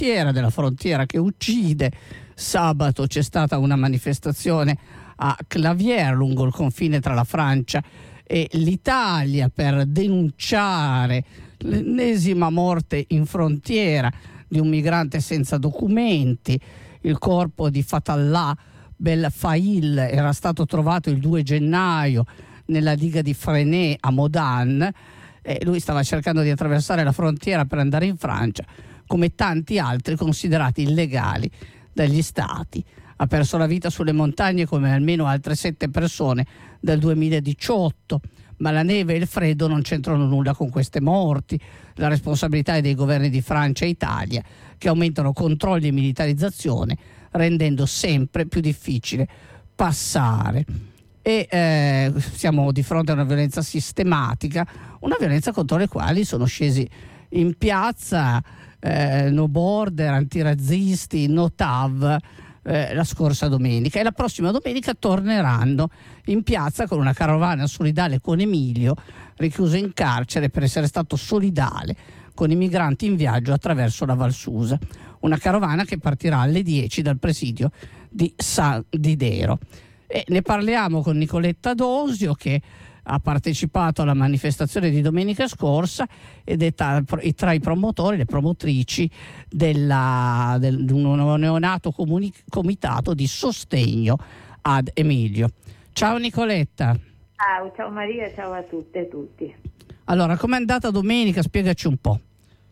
della frontiera che uccide. Sabato c'è stata una manifestazione a Clavière, lungo il confine tra la Francia e l'Italia, per denunciare l'ennesima morte in frontiera di un migrante senza documenti. Il corpo di Fatallah Belfail era stato trovato il 2 gennaio nella diga di Fresnay a Modane. Lui stava cercando di attraversare la frontiera per andare in Francia, come tanti altri considerati illegali dagli stati. Ha perso la vita sulle montagne come almeno altre 7 persone dal 2018, ma la neve e il freddo non c'entrano nulla con queste morti. La responsabilità è dei governi di Francia e Italia, che aumentano controlli e militarizzazione, rendendo sempre più difficile passare. E siamo di fronte a una violenza sistematica, una violenza contro le quali sono scesi in piazza No Border, antirazzisti, No TAV la scorsa domenica, e la prossima domenica torneranno in piazza con una carovana solidale con Emilio, richiuso in carcere per essere stato solidale con i migranti in viaggio attraverso la Val Susa. Una carovana che partirà alle 10 dal presidio di San Didero. E ne parliamo con Nicoletta Dosio, che ha partecipato alla manifestazione di domenica scorsa ed è tra i promotori, le promotrici di un neonato comitato di sostegno ad Emilio. Ciao Nicoletta. Ciao Maria, ciao a tutte e tutti. Allora, com'è andata domenica? Spiegaci un po'.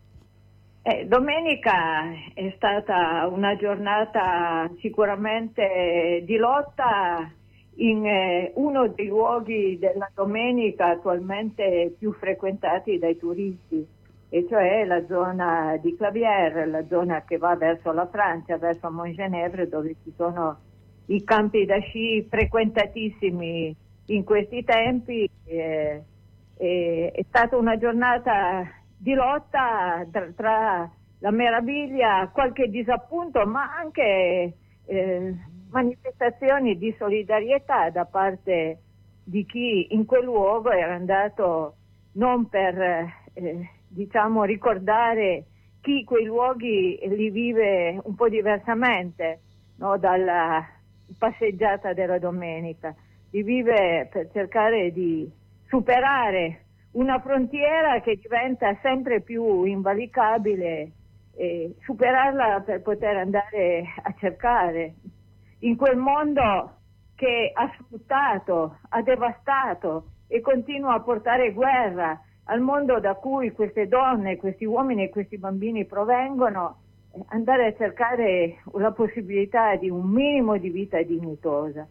Domenica è stata una giornata sicuramente di lotta in uno dei luoghi della domenica attualmente più frequentati dai turisti, e cioè la zona di Clavière, la zona che va verso la Francia, verso Montgenèvre, dove ci sono i campi da sci frequentatissimi in questi tempi. È stata una giornata di lotta tra la meraviglia, qualche disappunto, ma anche manifestazioni di solidarietà da parte di chi in quel luogo era andato non per ricordare chi quei luoghi li vive un po' diversamente, no, dalla passeggiata della domenica, li vive per cercare di superare una frontiera che diventa sempre più invalicabile, e superarla per poter andare a cercare in quel mondo che ha sfruttato, ha devastato e continua a portare guerra al mondo da cui queste donne, questi uomini e questi bambini provengono, andare a cercare la possibilità di un minimo di vita dignitosa.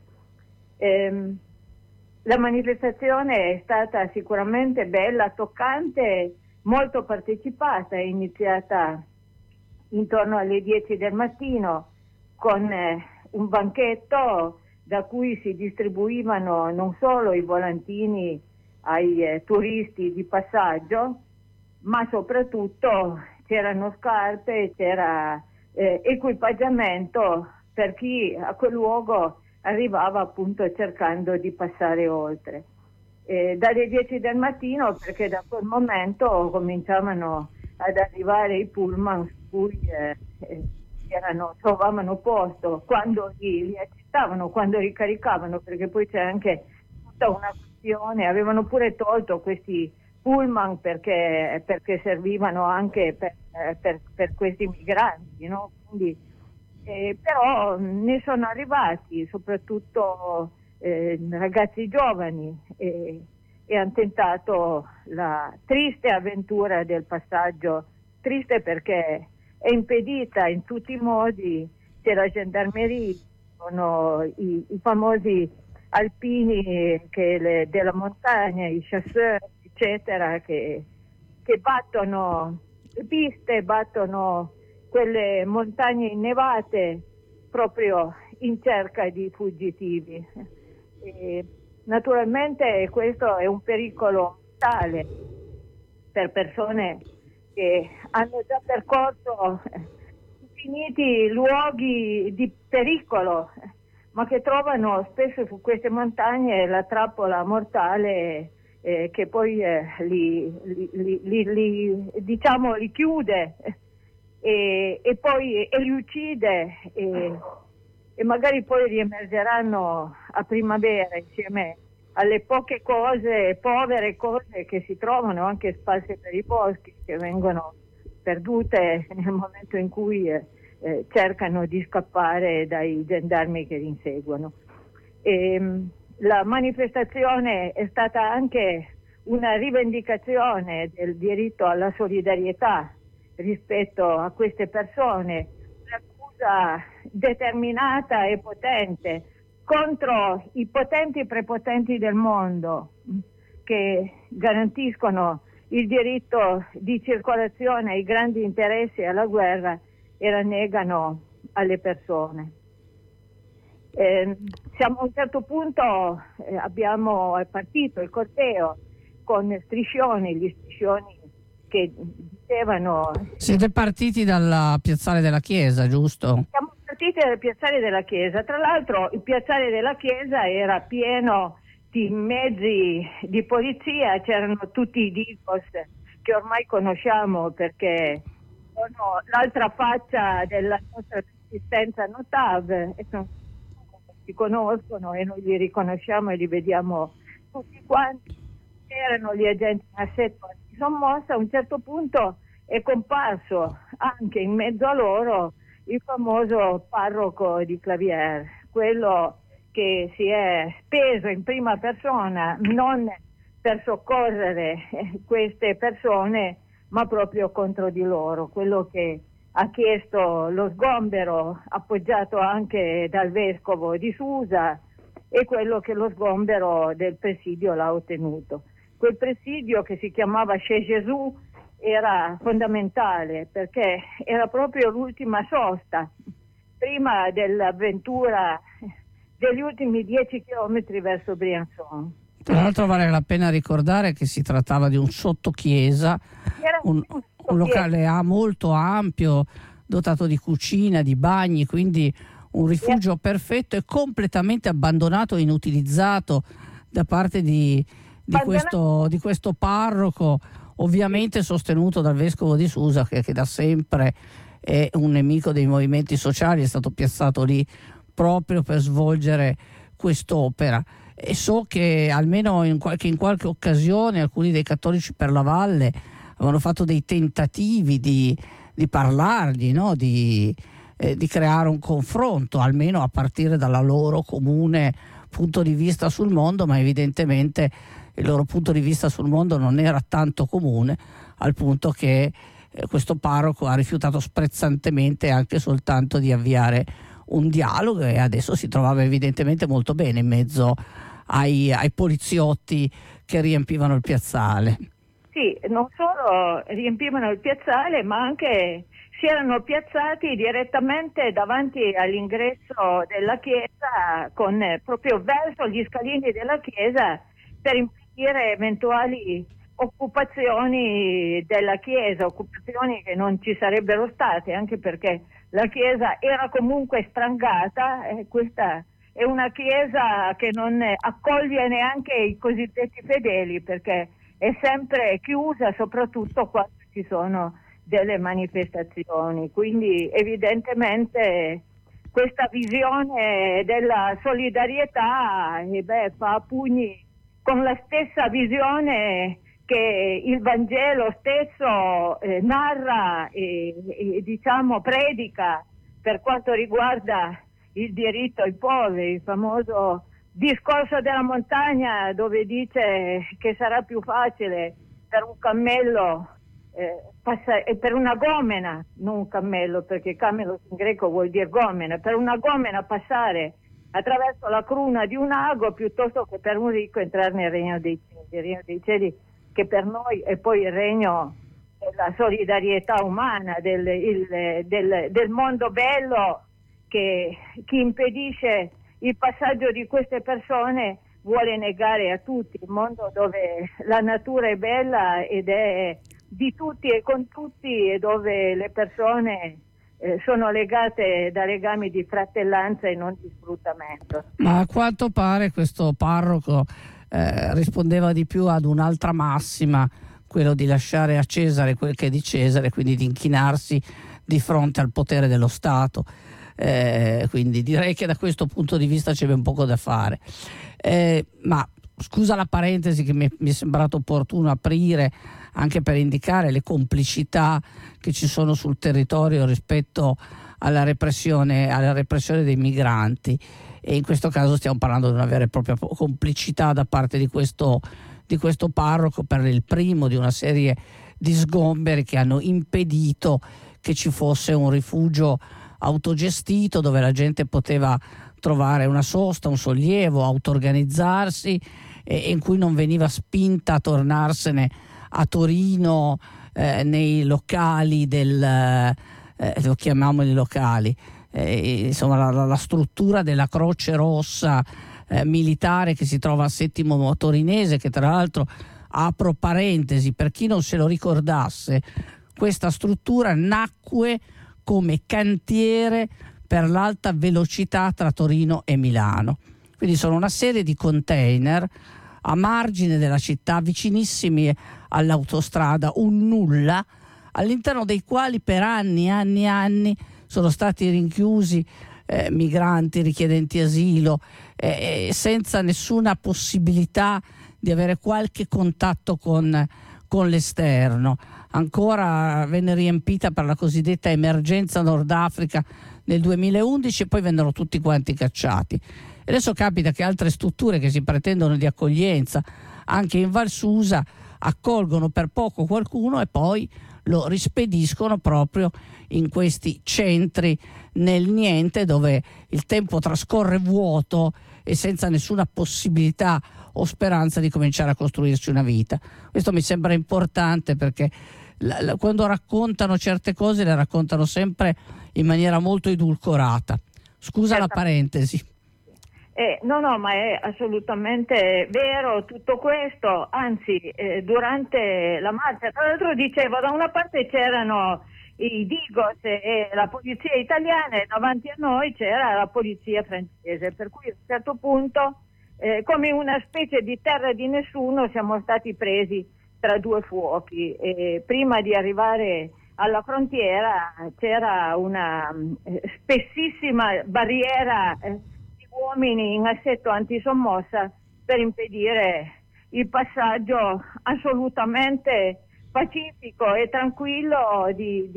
La manifestazione è stata sicuramente bella, toccante, molto partecipata, è iniziata intorno alle 10 del mattino con un banchetto da cui si distribuivano non solo i volantini ai turisti di passaggio, ma soprattutto c'erano scarpe, c'era equipaggiamento per chi a quel luogo arrivava appunto cercando di passare oltre. Dalle 10 del mattino, perché da quel momento cominciavano ad arrivare i pullman su cui trovavano posto, quando li accettavano, quando ricaricavano, perché poi c'è anche tutta una questione, avevano pure tolto questi pullman perché servivano anche per questi migranti, no? Quindi, però ne sono arrivati soprattutto ragazzi giovani e hanno tentato la triste avventura del passaggio, triste perché è impedita in tutti i modi. C'è la gendarmeria, sono i famosi alpini della montagna, i chasseur, eccetera, che battono le piste, battono quelle montagne innevate proprio in cerca di fuggitivi. E naturalmente questo è un pericolo tale per persone che hanno già percorso infiniti luoghi di pericolo, ma che trovano spesso su queste montagne la trappola mortale che poi li chiude e poi li uccide e magari poi riemergeranno a primavera insieme alle poche cose, povere cose che si trovano anche sparse per i boschi, che vengono perdute nel momento in cui cercano di scappare dai gendarmi che li inseguono. La manifestazione è stata anche una rivendicazione del diritto alla solidarietà rispetto a queste persone, un'accusa determinata e potente contro i potenti e prepotenti del mondo che garantiscono il diritto di circolazione ai grandi interessi e alla guerra e la negano alle persone. Siamo a un certo punto, abbiamo partito il corteo con gli striscioni che dicevano... Siete partiti dal piazzale della Chiesa, giusto? Siamo partiti dal piazzale della Chiesa. Tra l'altro il piazzale della Chiesa era pieno di mezzi di polizia, c'erano tutti i Digos che ormai conosciamo perché sono l'altra faccia della nostra resistenza Notav e si conoscono e noi li riconosciamo e li vediamo tutti quanti. Erano gli agenti in assetto antisommossa. A un certo punto è comparso anche in mezzo a loro il famoso parroco di Clavière, quello che si è speso in prima persona non per soccorrere queste persone ma proprio contro di loro, quello che ha chiesto lo sgombero appoggiato anche dal vescovo di Susa e quello che lo sgombero del presidio l'ha ottenuto. Quel presidio che si chiamava Chez Jésus era fondamentale perché era proprio l'ultima sosta prima dell'avventura degli ultimi 10 chilometri verso Briançon. Tra l'altro vale la pena ricordare che si trattava di un sottochiesa, un locale molto ampio, dotato di cucina, di bagni, quindi un rifugio perfetto e completamente abbandonato e inutilizzato da parte di questo parroco, ovviamente sostenuto dal vescovo di Susa che da sempre è un nemico dei movimenti sociali, è stato piazzato lì proprio per svolgere quest'opera. E so che almeno in qualche occasione alcuni dei cattolici per la valle avevano fatto dei tentativi di parlargli, no? di creare un confronto, almeno a partire dalla loro comune punto di vista sul mondo, ma evidentemente il loro punto di vista sul mondo non era tanto comune, al punto che questo parroco ha rifiutato sprezzantemente anche soltanto di avviare un dialogo e adesso si trovava evidentemente molto bene in mezzo ai poliziotti che riempivano il piazzale. Sì, non solo riempivano il piazzale, ma anche si erano piazzati direttamente davanti all'ingresso della chiesa, proprio verso gli scalini della chiesa, per impedire eventuali occupazioni della chiesa, occupazioni che non ci sarebbero state, anche perché la chiesa era comunque strangata, questa è una chiesa che non accoglie neanche i cosiddetti fedeli, perché è sempre chiusa, soprattutto quando ci sono delle manifestazioni. Quindi evidentemente questa visione della solidarietà fa a pugni con la stessa visione che il Vangelo stesso narra e predica per quanto riguarda il diritto ai poveri, il famoso discorso della montagna, dove dice che sarà più facile per un cammello per una gomena, non un cammello, perché cammello in greco vuol dire gomena, per una gomena passare attraverso la cruna di un ago piuttosto che per un ricco entrare nel regno dei cieli, che per noi è poi il regno della solidarietà umana, del mondo bello, che chi impedisce il passaggio di queste persone vuole negare a tutti, il mondo dove la natura è bella ed è di tutti e con tutti, e dove le persone sono legate da legami di fratellanza e non di sfruttamento. Ma a quanto pare questo parroco rispondeva di più ad un'altra massima, quello di lasciare a Cesare quel che è di Cesare, quindi di inchinarsi di fronte al potere dello Stato. Quindi direi che da questo punto di vista c'è ben poco da fare. Ma scusa la parentesi che mi è sembrato opportuno aprire anche per indicare le complicità che ci sono sul territorio rispetto alla repressione dei migranti, e in questo caso stiamo parlando di una vera e propria complicità da parte di questo parroco per il primo di una serie di sgomberi che hanno impedito che ci fosse un rifugio autogestito dove la gente poteva trovare una sosta, un sollievo, auto-organizzarsi, e in cui non veniva spinta a tornarsene a Torino nei locali lo chiamiamoli locali, insomma la struttura della Croce Rossa militare che si trova a Settimo Torinese, che tra l'altro, apro parentesi per chi non se lo ricordasse, questa struttura nacque come cantiere per l'alta velocità tra Torino e Milano. Quindi sono una serie di container a margine della città, vicinissimi all'autostrada, un nulla, all'interno dei quali per anni sono stati rinchiusi migranti, richiedenti asilo, senza nessuna possibilità di avere qualche contatto con l'esterno. Ancora venne riempita per la cosiddetta emergenza Nord Africa nel 2011 e poi vennero tutti quanti cacciati. E adesso capita che altre strutture che si pretendono di accoglienza anche in Val Susa accolgono per poco qualcuno e poi lo rispediscono proprio in questi centri nel niente, dove il tempo trascorre vuoto e senza nessuna possibilità o speranza di cominciare a costruirci una vita. Questo mi sembra importante, perché quando raccontano certe cose le raccontano sempre in maniera molto edulcorata. Scusa la parentesi. No, ma è assolutamente vero tutto questo, anzi durante la marcia, tra l'altro dicevo, da una parte c'erano i Digos e la polizia italiana e davanti a noi c'era la polizia francese, per cui a un certo punto, come una specie di terra di nessuno, siamo stati presi tra due fuochi. Prima di arrivare alla frontiera c'era una spessissima barriera uomini in assetto antisommossa per impedire il passaggio assolutamente pacifico e tranquillo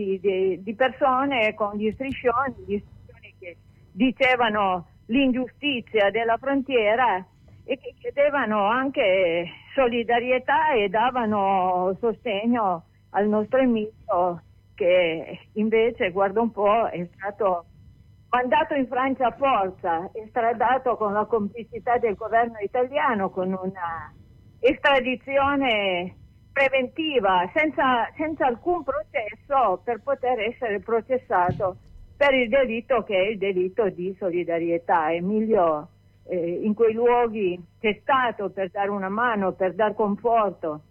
di persone con gli striscioni che dicevano l'ingiustizia della frontiera e che chiedevano anche solidarietà e davano sostegno al nostro amico, che invece, guarda un po', è stato mandato in Francia a forza, estradato con la complicità del governo italiano, con una estradizione preventiva, senza alcun processo, per poter essere processato per il delitto che è il delitto di solidarietà. Emilio in quei luoghi c'è stato per dare una mano, per dare conforto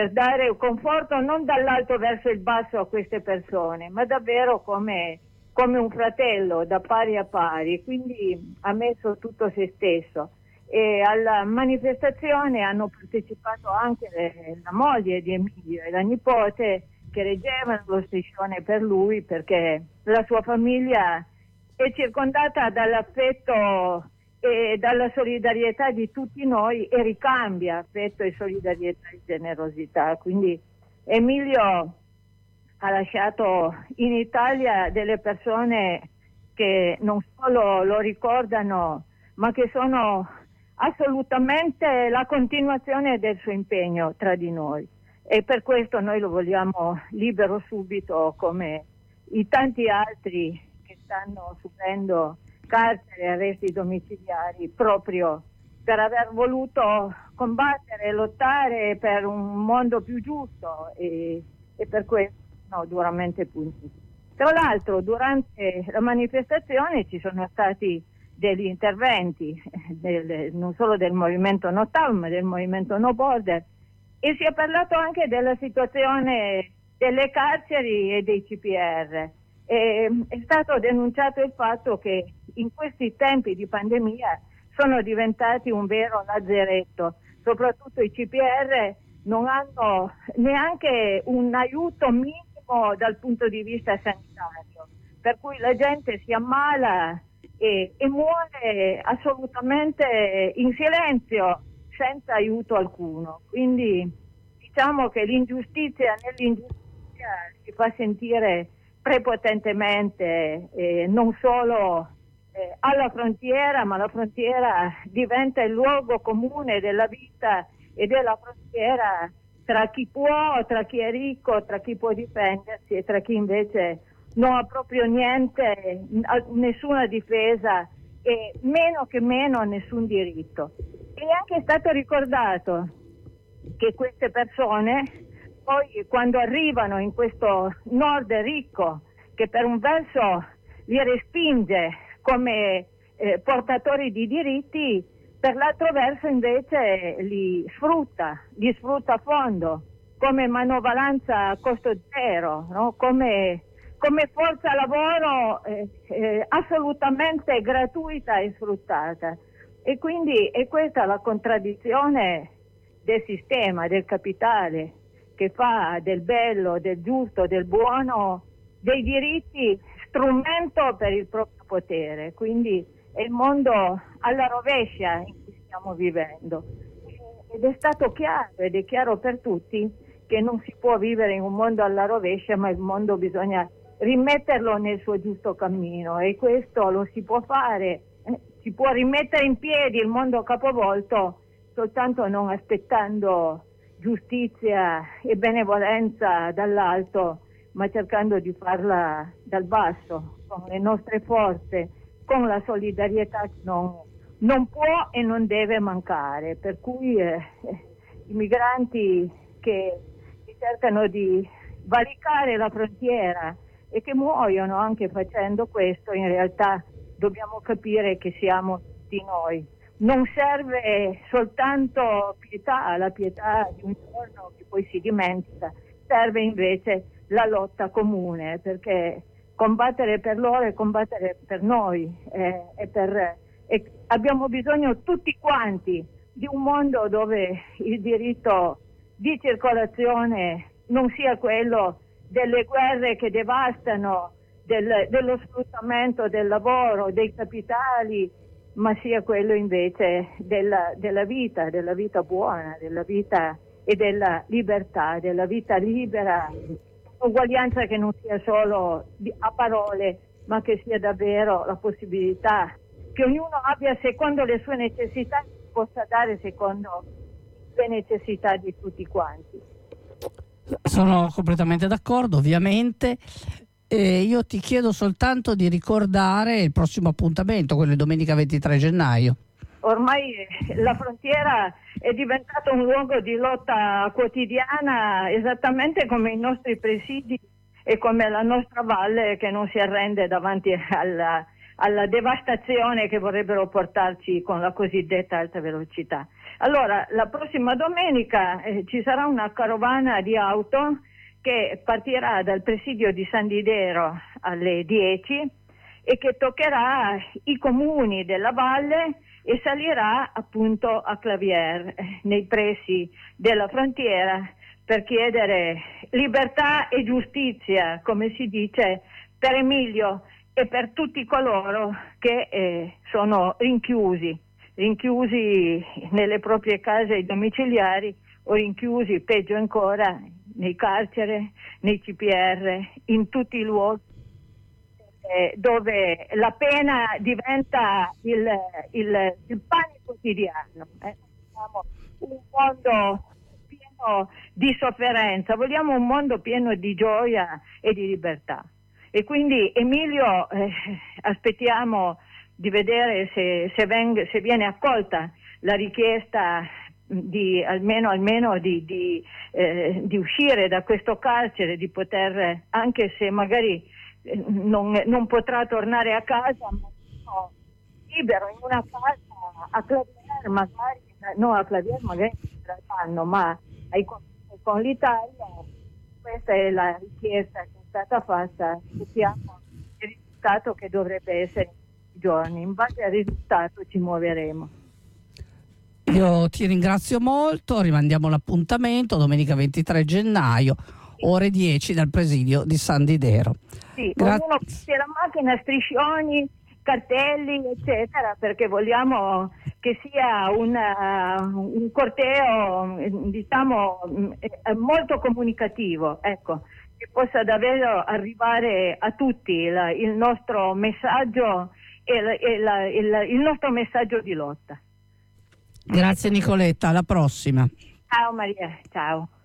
non dall'alto verso il basso a queste persone, ma davvero come un fratello, da pari a pari, quindi ha messo tutto se stesso. E alla manifestazione hanno partecipato anche la moglie di Emilio e la nipote, che reggevano lo striscione per lui, perché la sua famiglia è circondata dall'affetto e dalla solidarietà di tutti noi e ricambia affetto e solidarietà e generosità. Quindi Emilio ha lasciato in Italia delle persone che non solo lo ricordano, ma che sono assolutamente la continuazione del suo impegno tra di noi, e per questo noi lo vogliamo libero subito, come i tanti altri che stanno subendo carcere e arresti domiciliari proprio per aver voluto combattere e lottare per un mondo più giusto, e per questo duramente puniti. Tra l'altro durante la manifestazione ci sono stati degli interventi non solo del movimento No TAV, ma del movimento No Border, e si è parlato anche della situazione delle carceri e dei CPR. È stato denunciato il fatto che in questi tempi di pandemia sono diventati un vero lazzeretto, soprattutto i CPR non hanno neanche un aiuto minimo dal punto di vista sanitario. per cui la gente si ammala e muore assolutamente in silenzio, senza aiuto alcuno. Quindi diciamo che l'ingiustizia nell'ingiustizia si fa sentire prepotentemente, non solo alla frontiera, ma la frontiera diventa il luogo comune della vita e della frontiera tra chi può, tra chi è ricco, tra chi può difendersi e tra chi invece non ha proprio niente, nessuna difesa e meno che meno nessun diritto. E è anche stato ricordato che queste persone poi quando arrivano in questo nord ricco, che per un verso li respinge come portatori di diritti, per l'altro verso invece li sfrutta a fondo come manovalanza a costo zero, no? come forza lavoro assolutamente gratuita e sfruttata. E quindi è questa la contraddizione del sistema, del capitale, che fa del bello, del giusto, del buono, dei diritti strumento per il proprio potere. Quindi è il mondo alla rovescia in cui stiamo vivendo. Ed è stato chiaro, ed è chiaro per tutti, che non si può vivere in un mondo alla rovescia, ma il mondo bisogna rimetterlo nel suo giusto cammino, e questo lo si può fare, si può rimettere in piedi il mondo capovolto soltanto non aspettando giustizia e benevolenza dall'alto, ma cercando di farla dal basso, con le nostre forze, con la solidarietà che non può e non deve mancare. Per cui i migranti che cercano di valicare la frontiera e che muoiono anche facendo questo, in realtà dobbiamo capire che siamo tutti noi. Non serve soltanto pietà, la pietà di un giorno che poi si dimentica, serve invece la lotta comune, perché combattere per loro e combattere per noi, abbiamo bisogno tutti quanti di un mondo dove il diritto di circolazione non sia quello delle guerre che devastano, dello sfruttamento del lavoro, dei capitali, ma sia quello invece della vita buona, della vita e della libertà, della vita libera, uguaglianza che non sia solo a parole, ma che sia davvero la possibilità che ognuno abbia secondo le sue necessità, possa dare secondo le necessità di tutti quanti. Sono completamente d'accordo, ovviamente. Io ti chiedo soltanto di ricordare il prossimo appuntamento, quello di domenica 23 gennaio. Ormai la frontiera è diventata un luogo di lotta quotidiana, esattamente come i nostri presidi e come la nostra valle, che non si arrende davanti alla devastazione che vorrebbero portarci con la cosiddetta alta velocità. Allora, la prossima domenica ci sarà una carovana di auto che partirà dal presidio di San Didero alle 10 e che toccherà i comuni della valle e salirà appunto a Clavier, nei pressi della frontiera, per chiedere libertà e giustizia, come si dice, per Emilio e per tutti coloro che sono rinchiusi nelle proprie case domiciliari o rinchiusi, peggio ancora, nei carceri, nei CPR, in tutti i luoghi dove la pena diventa il pane quotidiano. Vogliamo un mondo pieno di sofferenza, vogliamo un mondo pieno di gioia e di libertà. E quindi Emilio, aspettiamo di vedere se viene accolta la richiesta di almeno di uscire da questo carcere, di poter, anche se magari non potrà tornare a casa, ma libero in una casa a Clavier, magari no, a Clavier magari non, ma ai confini con l'Italia. Questa è la richiesta che è stata fatta. Sappiamo il risultato che dovrebbe essere in giorni. In base al risultato ci muoveremo. Io ti ringrazio molto, rimandiamo l'appuntamento domenica 23 gennaio, ore 10 dal presidio di San Didero. Sì, ognuno prende la macchina, striscioni, cartelli, eccetera, perché vogliamo che sia un corteo, diciamo, molto comunicativo, ecco, che possa davvero arrivare a tutti il nostro messaggio il nostro messaggio di lotta. Grazie Nicoletta, alla prossima. Ciao Maria, ciao.